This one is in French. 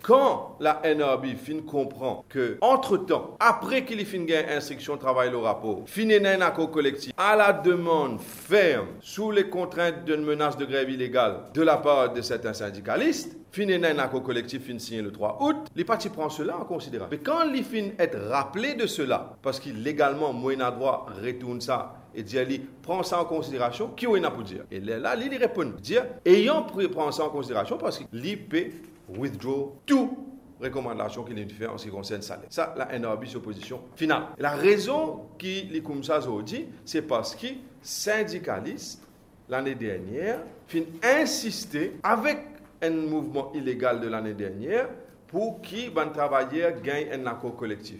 Quand la NRB fin comprend que, entre-temps, après qu'il fin gagne instruction travail le rapport, fin un accord collectif à la demande ferme, sous les contraintes d'une menace de grève illégale de la part de certains syndicalistes, fin un accord collectif fin signé le 3 août, les partis prennent cela en considération. Mais quand les fin être rappelé de cela, parce qu'il légalement, moyen droit, retourne ça, et dire, prend ça en considération, qui est pour dire? Et là, il répond, dire, ayant pris ça en considération, parce qu'il peut withdraw tout recommandation qu'il a fait en ce qui concerne salaire. Ça, la NRB, c'est position finale. Et la raison qui les comme ça dit, c'est parce que syndicalistes, l'année dernière, fin insister avec un mouvement illégal de l'année dernière pour qui les travailleurs gagnent un accord collectif.